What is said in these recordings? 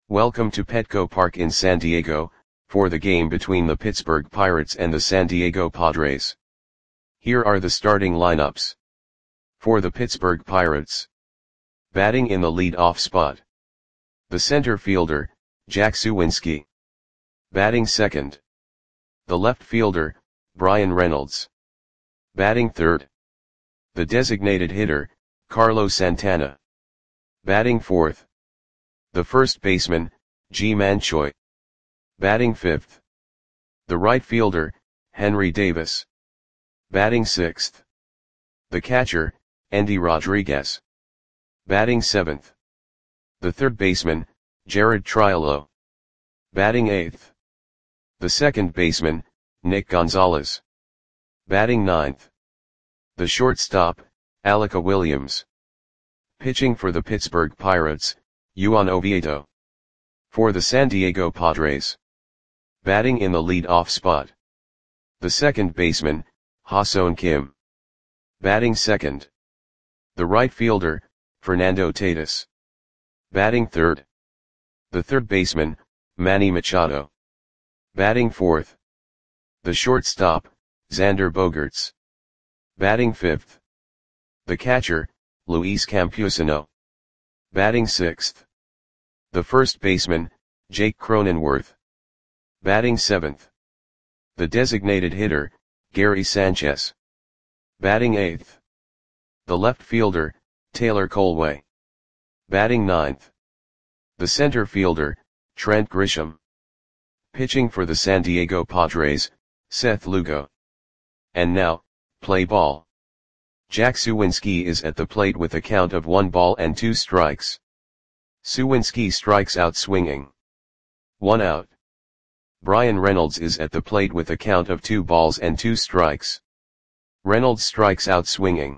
Welcome to Petco Park in San Diego, for the game between the Pittsburgh Pirates and the San Diego Padres. Here are the starting lineups. For the Pittsburgh Pirates. Batting in the lead-off spot. The center fielder, Jack Suwinski. Batting second. The left fielder, Bryan Reynolds. Batting third. The designated hitter, Carlos Santana. Batting fourth. The first baseman, Ji-Man Choi. Batting fifth. The right fielder, Henry Davis. Batting sixth. The catcher, Endy Rodriguez. Batting seventh. The third baseman, Jared Triolo. Batting eighth. The second baseman, Nick Gonzalez. Batting ninth. The shortstop, Alec Williams. Pitching for the Pittsburgh Pirates, Juan Oviedo. For the San Diego Padres. Batting in the lead-off spot. The second baseman, Ha-Seong Kim. Batting second. The right fielder, Fernando Tatis. Batting third. The third baseman, Manny Machado. Batting fourth. The shortstop, Xander Bogaerts. Batting fifth. The catcher, Luis Campusano. Batting sixth. The first baseman, Jake Cronenworth. Batting seventh. The designated hitter, Gary Sanchez. Batting eighth. The left fielder, Taylor Colway. Batting ninth. The center fielder, Trent Grisham. Pitching for the San Diego Padres, Seth Lugo. And now, play ball. Jack Suwinski is at the plate with a count of 1 ball and 2 strikes. Suwinski strikes out swinging. 1 out. Bryan Reynolds is at the plate with a count of 2 balls and 2 strikes. Reynolds strikes out swinging.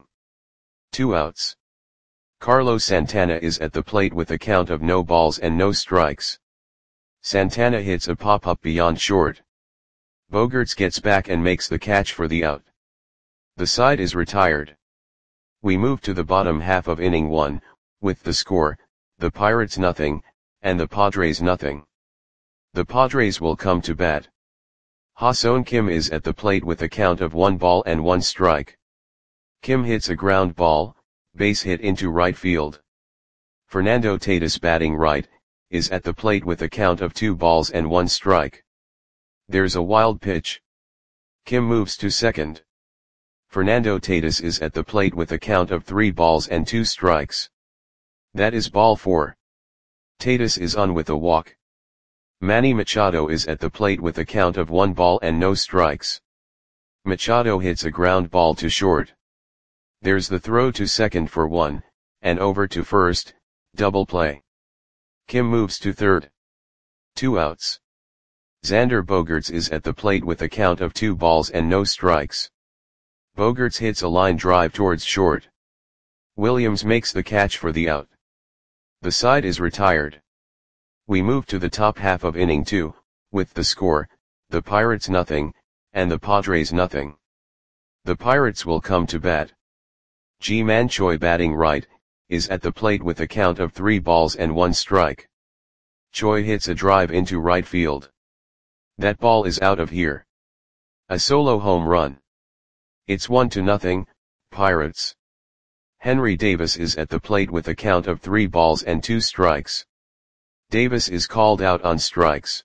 2 outs. Carlos Santana is at the plate with a count of no balls and no strikes. Santana hits a pop-up beyond short. Bogaerts gets back and makes the catch for the out. The side is retired. We move to the bottom half of inning 1, with the score, the Pirates nothing, and the Padres nothing. The Padres will come to bat. Ha-Seong Kim is at the plate with a count of 1 ball and 1 strike. Kim hits a ground ball, base hit into right field. Fernando Tatis, batting right, is at the plate with a count of 2 balls and 1 strike. There's a wild pitch. Kim moves to second. Fernando Tatis is at the plate with a count of 3 balls and 2 strikes. That is ball 4. Tatis is on with a walk. Manny Machado is at the plate with a count of 1 ball and no strikes. Machado hits a ground ball to short. There's the throw to second for 1, and over to first, double play. Kim moves to third. 2 outs. Xander Bogaerts is at the plate with a count of 2 balls and no strikes. Bogaerts hits a line drive towards short. Williams makes the catch for the out. The side is retired. We move to the top half of inning 2, with the score, the Pirates nothing, and the Padres nothing. The Pirates will come to bat. Ji-Man Choi, batting right, is at the plate with a count of 3 balls and 1 strike. Choi hits a drive into right field. That ball is out of here. A solo home run. It's 1-0, Pirates. Henry Davis is at the plate with a count of 3 balls and 2 strikes. Davis is called out on strikes.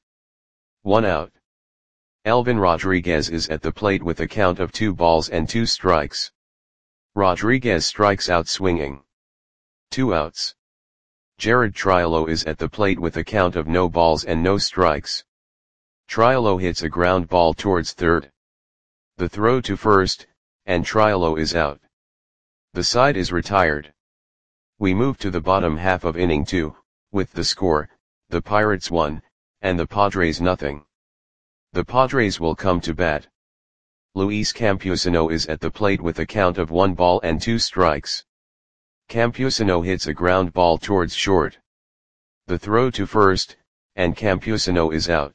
1 out. Elvin Rodriguez is at the plate with a count of 2 balls and 2 strikes. Rodriguez strikes out swinging. 2 outs. Jared Triolo is at the plate with a count of no balls and no strikes. Triolo hits a ground ball towards third. The throw to first, and Triolo is out. The side is retired. We move to the bottom half of inning 2, with the score, the Pirates 1, and the Padres nothing. The Padres will come to bat. Luis Campusano is at the plate with a count of 1 ball and 2 strikes. Campusano hits a ground ball towards short. The throw to first, and Campusano is out.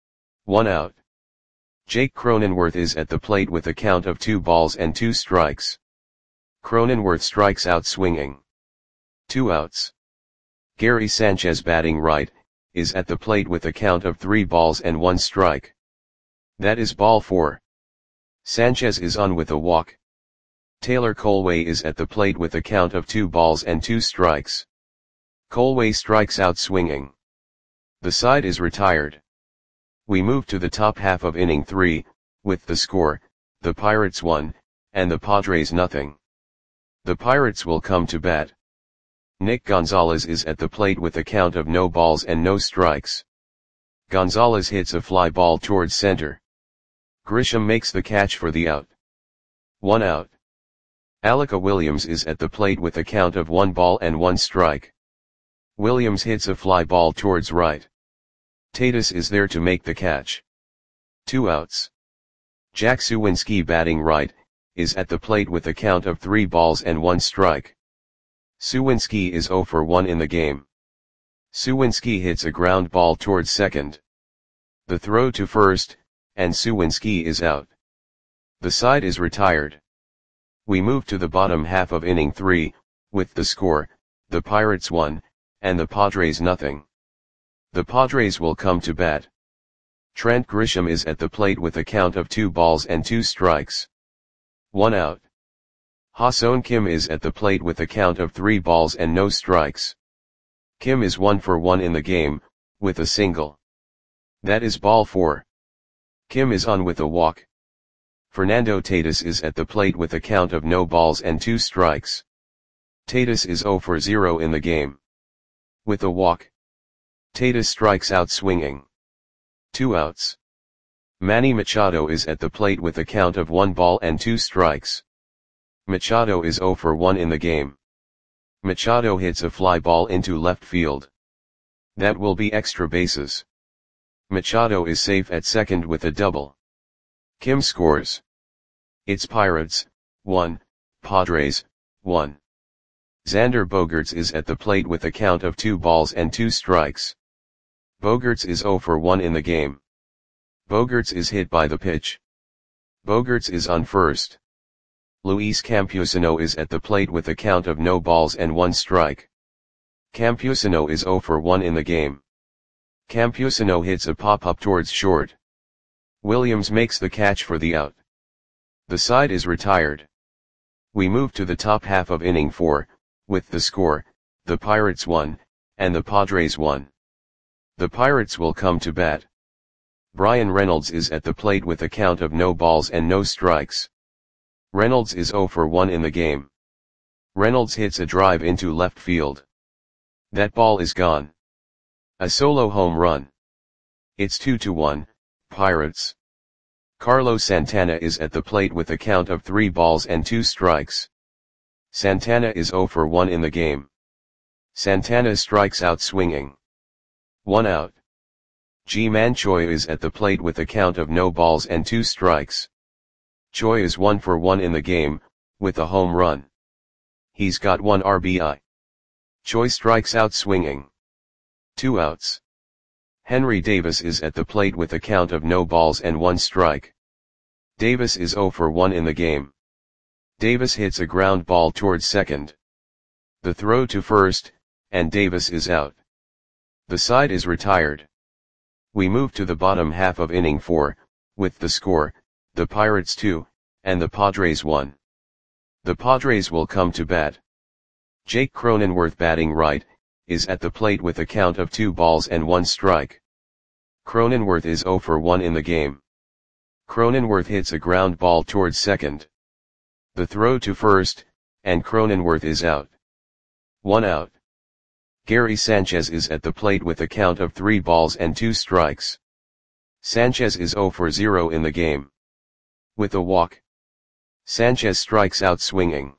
1 out. Jake Cronenworth is at the plate with a count of 2 balls and 2 strikes. Cronenworth strikes out swinging. 2 outs. Gary Sanchez, batting right, is at the plate with a count of 3 balls and 1 strike. That is ball 4. Sanchez is on with a walk. Taylor Colway is at the plate with a count of 2 balls and 2 strikes. Colway strikes out swinging. The side is retired. We move to the top half of inning 3, with the score, the Pirates 1, and the Padres nothing. The Pirates will come to bat. Nick Gonzalez is at the plate with a count of no balls and no strikes. Gonzalez hits a fly ball towards center. Grisham makes the catch for the out. 1 out. Alika Williams is at the plate with a count of 1 ball and 1 strike. Williams hits a fly ball towards right. Tatis is there to make the catch. 2 outs. Jack Suwinski batting right, is at the plate with a count of 3 balls and 1 strike. Suwinski is 0 for 1 in the game. Suwinski hits a ground ball towards second. The throw to first, and Suwinski is out. The side is retired. We move to the bottom half of inning 3, with the score, the Pirates 1, and the Padres nothing. The Padres will come to bat. Trent Grisham is at the plate with a count of 2 balls and 2 strikes. 1 out. Ha-Seong Kim is at the plate with a count of 3 balls and no strikes. Kim is 1 for 1 in the game, with a single. That is ball 4. Kim is on with a walk. Fernando Tatis is at the plate with a count of no balls and 2 strikes. Tatis is 0 for 0 in the game. With a walk. Tatis strikes out swinging. 2 outs. Manny Machado is at the plate with a count of 1 ball and 2 strikes. Machado is 0 for 1 in the game. Machado hits a fly ball into left field. That will be extra bases. Machado is safe at second with a double. Kim scores. It's Pirates, 1, Padres, 1. Xander Bogaerts is at the plate with a count of 2 balls and 2 strikes. Bogaerts is 0 for 1 in the game. Bogaerts is hit by the pitch. Bogaerts is on first. Luis Campusano is at the plate with a count of no balls and 1 strike. Campusano is 0 for 1 in the game. Campusano hits a pop-up towards short. Williams makes the catch for the out. The side is retired. We move to the top half of inning 4, with the score, the Pirates 1, and the Padres 1. The Pirates will come to bat. Bryan Reynolds is at the plate with a count of no balls and no strikes. Reynolds is 0 for 1 in the game. Reynolds hits a drive into left field. That ball is gone. A solo home run. It's 2-1, Pirates. Carlos Santana is at the plate with a count of 3 balls and 2 strikes. Santana is 0 for 1 in the game. Santana strikes out swinging. 1 out. Ji-Man Choi is at the plate with a count of no balls and 2 strikes. Choi is 1 for 1 in the game, with a home run. He's got 1 RBI. Choi strikes out swinging. 2 outs. Henry Davis is at the plate with a count of no balls and 1 strike. Davis is 0 for 1 in the game. Davis hits a ground ball towards second. The throw to first, and Davis is out. The side is retired. We move to the bottom half of inning 4, with the score, the Pirates 2, and the Padres 1. The Padres will come to bat. Jake Cronenworth batting right, is at the plate with a count of 2 balls and 1 strike. Cronenworth is 0 for 1 in the game. Cronenworth hits a ground ball towards second. The throw to first, and Cronenworth is out. 1 out. Gary Sanchez is at the plate with a count of 3 balls and 2 strikes. Sanchez is 0 for 0 in the game. With a walk. Sanchez strikes out swinging.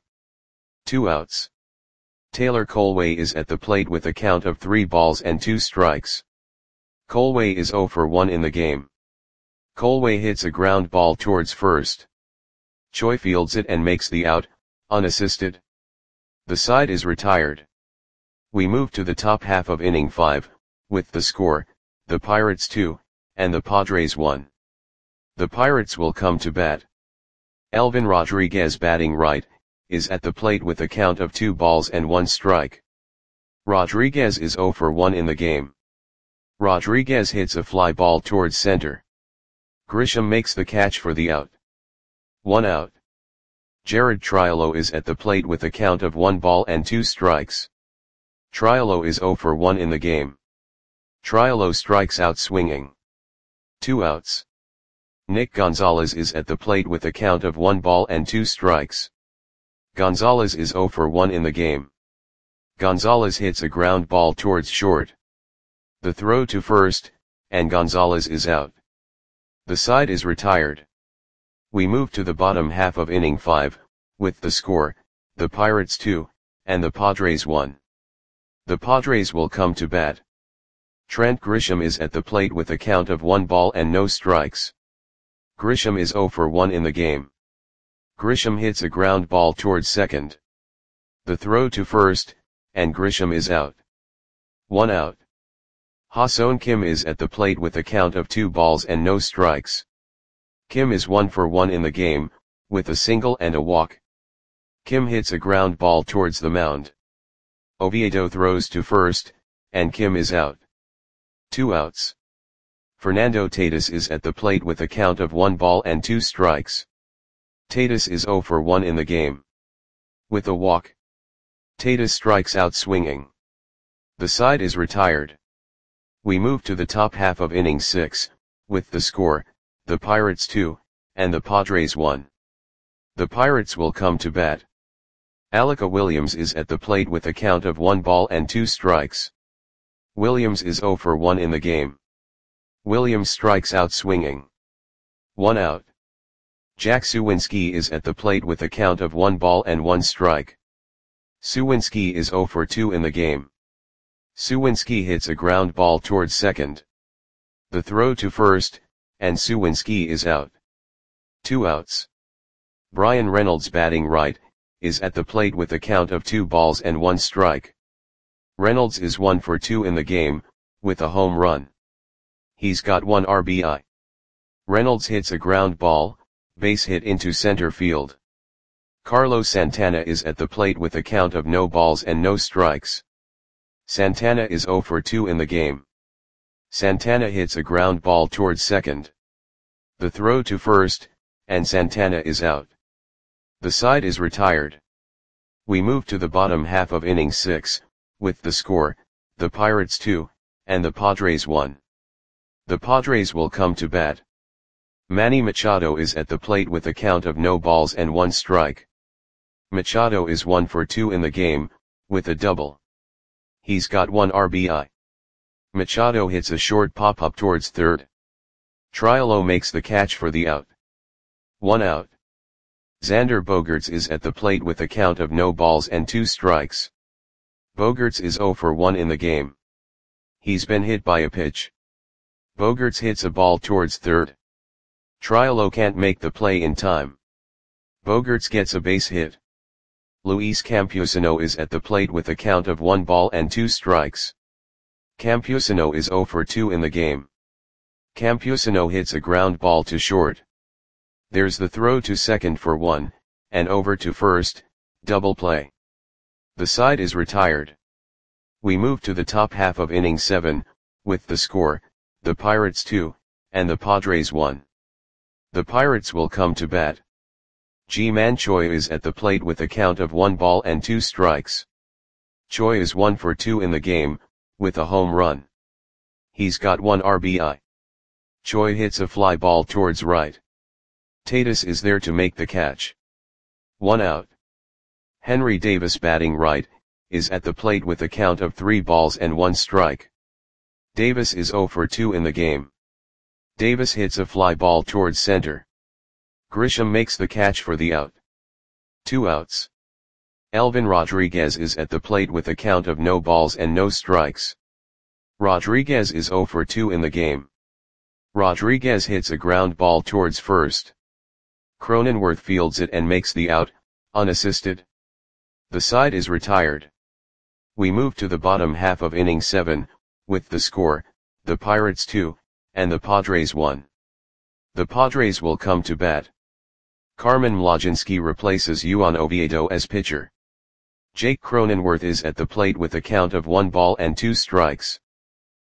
2 outs. Taylor Colway is at the plate with a count of 3 balls and 2 strikes. Colway is 0 for 1 in the game. Colway hits a ground ball towards first. Choi fields it and makes the out, unassisted. The side is retired. We move to the top half of inning 5, with the score, the Pirates 2, and the Padres 1. The Pirates will come to bat. Elvin Rodriguez batting right, is at the plate with a count of 2 balls and 1 strike. Rodriguez is 0 for 1 in the game. Rodriguez hits a fly ball towards center. Grisham makes the catch for the out. 1 out. Jared Triolo is at the plate with a count of 1 ball and 2 strikes. Triolo is 0 for 1 in the game. Triolo strikes out swinging. 2 outs. Nick Gonzalez is at the plate with a count of 1 ball and 2 strikes. Gonzalez is 0 for 1 in the game. Gonzalez hits a ground ball towards short. The throw to first, and Gonzalez is out. The side is retired. We move to the bottom half of inning 5, with the score, the Pirates 2, and the Padres 1. The Padres will come to bat. Trent Grisham is at the plate with a count of 1 ball and no strikes. Grisham is 0 for 1 in the game. Grisham hits a ground ball towards second. The throw to first, and Grisham is out. 1 out. Ha-Seong Kim is at the plate with a count of 2 balls and no strikes. Kim is 1 for 1 in the game, with a single and a walk. Kim hits a ground ball towards the mound. Oviedo throws to first, and Kim is out. 2 outs. Fernando Tatis is at the plate with a count of 1 ball and 2 strikes. Tatis is 0 for 1 in the game. With a walk. Tatis strikes out swinging. The side is retired. We move to the top half of inning 6, with the score, the Pirates 2, and the Padres 1. The Pirates will come to bat. Alec Williams is at the plate with a count of 1 ball and 2 strikes. Williams is 0 for 1 in the game. Williams strikes out swinging. 1 out. Jack Suwinski is at the plate with a count of 1 ball and 1 strike. Suwinski is 0 for 2 in the game. Suwinski hits a ground ball towards second. The throw to first, and Suwinski is out. 2 outs. Bryan Reynolds batting right, is at the plate with a count of 2 balls and 1 strike. Reynolds is 1 for 2 in the game, with a home run. He's got 1 RBI. Reynolds hits a ground ball, base hit into center field. Carlos Santana is at the plate with a count of no balls and no strikes. Santana is 0 for 2 in the game. Santana hits a ground ball towards second. The throw to first, and Santana is out. The side is retired. We move to the bottom half of inning 6, with the score, the Pirates 2, and the Padres 1. The Padres will come to bat. Manny Machado is at the plate with a count of no balls and 1 strike. Machado is 1 for 2 in the game, with a double. He's got 1 RBI. Machado hits a short pop-up towards third. Triolo makes the catch for the out. 1 out. Xander Bogaerts is at the plate with a count of no balls and 2 strikes. Bogaerts is 0 for 1 in the game. He's been hit by a pitch. Bogaerts hits a ball towards third. Triolo can't make the play in time. Bogaerts gets a base hit. Luis Campusano is at the plate with a count of 1 ball and 2 strikes. Campusano is 0 for 2 in the game. Campusano hits a ground ball to short. There's the throw to second for 1, and over to first, double play. The side is retired. We move to the top half of inning 7, with the score, the Pirates 2, and the Padres 1. The Pirates will come to bat. Ji-Man Choi is at the plate with a count of 1 ball and 2 strikes. Choi is 1 for 2 in the game, with a home run. He's got 1 RBI. Choi hits a fly ball towards right. Tatis is there to make the catch. 1 out. Henry Davis batting right, is at the plate with a count of 3 balls and 1 strike. Davis is 0 for 2 in the game. Davis hits a fly ball towards center. Grisham makes the catch for the out. 2 outs. Elvin Rodriguez is at the plate with a count of no balls and no strikes. Rodriguez is 0 for 2 in the game. Rodriguez hits a ground ball towards first. Cronenworth fields it and makes the out, unassisted. The side is retired. We move to the bottom half of inning 7, with the score, the Pirates 2, and the Padres 1. The Padres will come to bat. Carmen Mlodzinski replaces Juan Oviedo as pitcher. Jake Cronenworth is at the plate with a count of 1 ball and 2 strikes.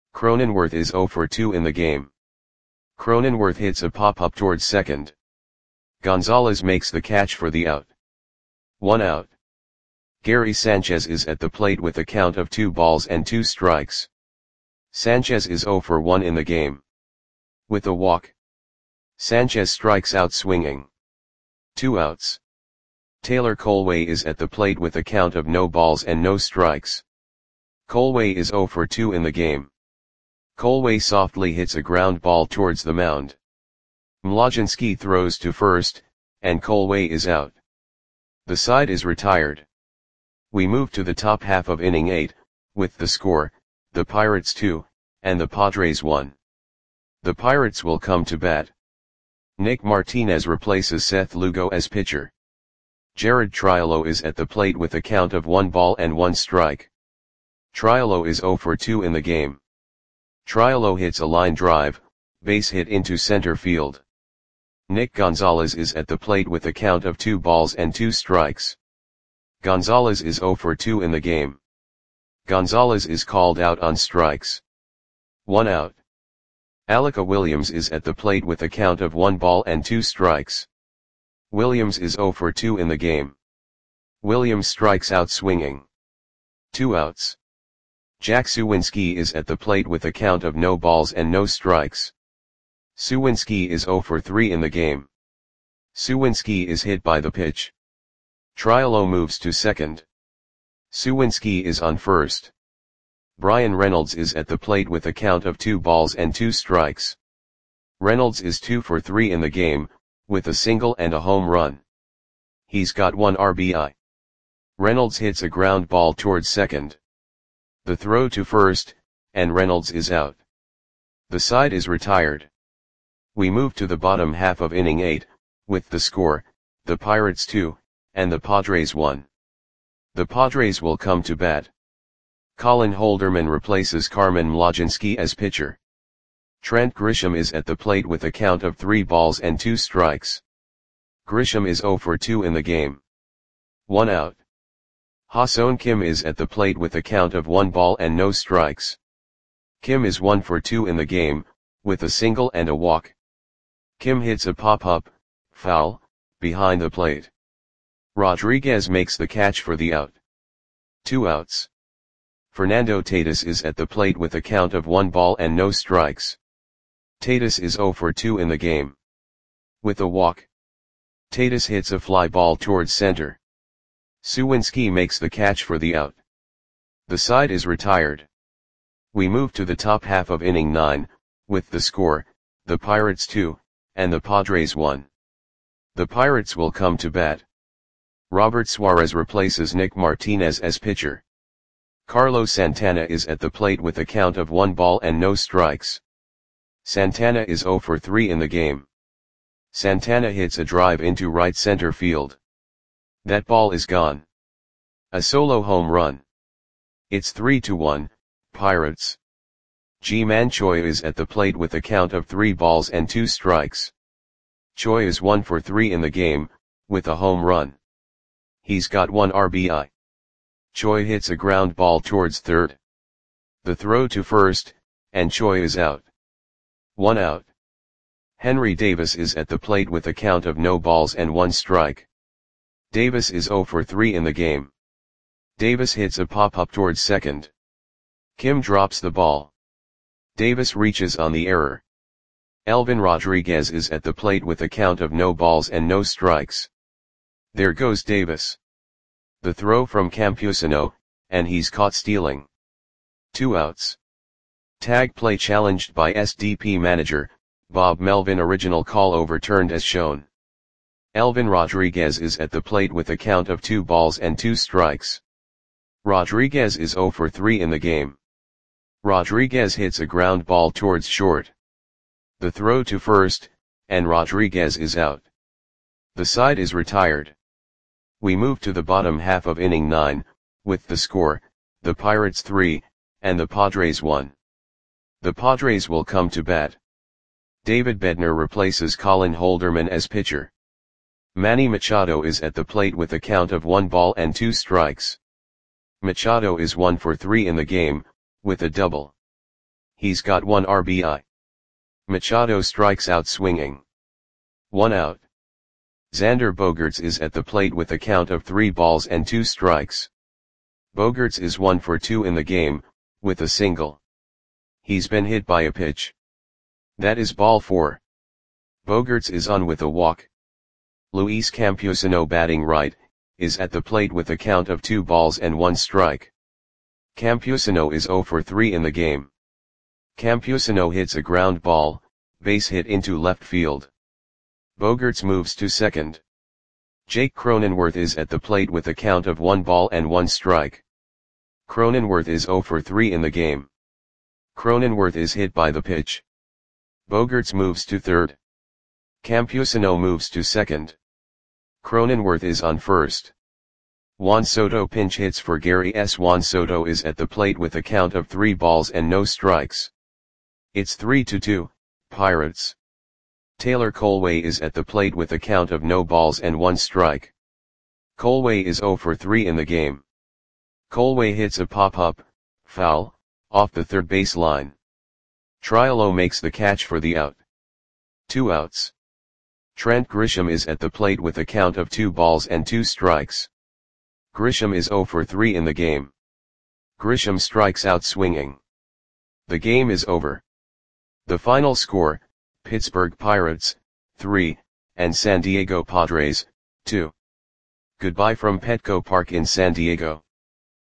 Cronenworth is 0 for 2 in the game. Cronenworth hits a pop-up towards second. Gonzalez makes the catch for the out. 1 out. Gary Sanchez is at the plate with a count of 2 balls and 2 strikes. Sanchez is 0 for 1 in the game. With a walk. Sanchez strikes out swinging. 2 outs. Taylor Colway is at the plate with a count of no balls and no strikes. Colway is 0 for 2 in the game. Colway softly hits a ground ball towards the mound. Mlodzinski throws to first, and Colway is out. The side is retired. We move to the top half of inning 8, with the score, the Pirates 2, and the Padres 1. The Pirates will come to bat. Nick Martinez replaces Seth Lugo as pitcher. Jared Triolo is at the plate with a count of 1 ball and 1 strike. Triolo is 0 for 2 in the game. Triolo hits a line drive, base hit into center field. Nick Gonzalez is at the plate with a count of 2 balls and 2 strikes. Gonzalez is 0 for 2 in the game. Gonzalez is called out on strikes. 1 out. Alika Williams is at the plate with a count of 1 ball and 2 strikes. Williams is 0 for 2 in the game. Williams strikes out swinging. 2 outs. Jack Suwinski is at the plate with a count of no balls and no strikes. Suwinski is 0 for 3 in the game. Suwinski is hit by the pitch. Triolo moves to second. Suwinski is on first. Brian Reynolds is at the plate with a count of 2 balls and 2 strikes. Reynolds is 2 for 3 in the game, with a single and a home run. He's got 1 RBI. Reynolds hits a ground ball towards second. The throw to first, and Reynolds is out. The side is retired. We move to the bottom half of inning 8, with the score, the Pirates 2, and the Padres 1. The Padres will come to bat. Colin Holderman replaces Carmen Mlodzinski as pitcher. Trent Grisham is at the plate with a count of 3 balls and 2 strikes. Grisham is 0 for 2 in the game. 1 out. Ha-Seong Kim is at the plate with a count of 1 ball and no strikes. Kim is 1 for 2 in the game, with a single and a walk. Kim hits a pop-up, foul, behind the plate. Rodriguez makes the catch for the out. 2 outs. Fernando Tatis is at the plate with a count of 1 ball and no strikes. Tatis is 0 for 2 in the game. With a walk. Tatis hits a fly ball towards center. Suwinski makes the catch for the out. The side is retired. We move to the top half of inning 9, with the score, the Pirates 2, and the Padres 1. The Pirates will come to bat. Robert Suarez replaces Nick Martinez as pitcher. Carlos Santana is at the plate with a count of 1 ball and no strikes. Santana is 0 for 3 in the game. Santana hits a drive into right center field. That ball is gone. A solo home run. It's 3-1, Pirates. Ji-Man Choi is at the plate with a count of 3 balls and 2 strikes. Choi is 1 for 3 in the game, with a home run. He's got 1 RBI. Choi hits a ground ball towards third. The throw to first, and Choi is out. 1 out. Henry Davis is at the plate with a count of no balls and 1 strike. Davis is 0 for 3 in the game. Davis hits a pop-up towards second. Kim drops the ball. Davis reaches on the error. Elvin Rodriguez is at the plate with a count of no balls and no strikes. There goes Davis. The throw from Campusano, and he's caught stealing. 2 outs. Tag play challenged by SDP manager, Bob Melvin. Original call overturned as shown. Elvin Rodriguez is at the plate with a count of 2 balls and 2 strikes. Rodriguez is 0 for 3 in the game. Rodriguez hits a ground ball towards short. The throw to first, and Rodriguez is out. The side is retired. We move to the bottom half of inning 9, with the score, the Pirates 3, and the Padres 1. The Padres will come to bat. David Bednar replaces Colin Holderman as pitcher. Manny Machado is at the plate with a count of 1 ball and 2 strikes. Machado is 1 for 3 in the game, with a double. He's got 1 RBI. Machado strikes out swinging. 1 out. Xander Bogaerts is at the plate with a count of 3 balls and 2 strikes. Bogaerts is 1 for 2 in the game, with a single. He's been hit by a pitch. That is ball 4. Bogaerts is on with a walk. Luis Campusano, batting right, is at the plate with a count of 2 balls and 1 strike. Campusano is 0 for 3 in the game. Campusano hits a ground ball, base hit into left field. Bogaerts moves to second. Jake Cronenworth is at the plate with a count of 1 ball and 1 strike. Cronenworth is 0 for 3 in the game. Cronenworth is hit by the pitch. Bogaerts moves to third. Campusano moves to second. Cronenworth is on first. Juan Soto pinch hits for Gary S. Juan Soto is at the plate with a count of 3 balls and no strikes. It's 3-2, Pirates. Taylor Colway is at the plate with a count of no balls and 1 strike. Colway is 0 for 3 in the game. Colway hits a pop-up, foul, off the third base line. Triolo makes the catch for the out. 2 outs. Trent Grisham is at the plate with a count of 2 balls and 2 strikes. Grisham is 0 for 3 in the game. Grisham strikes out swinging. The game is over. The final score, Pittsburgh Pirates, 3, and San Diego Padres, 2. Goodbye from Petco Park in San Diego.